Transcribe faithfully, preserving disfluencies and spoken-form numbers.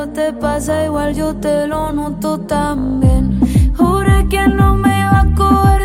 eso te pasa igual, yo te lo noto también. Juré que no me iba a coger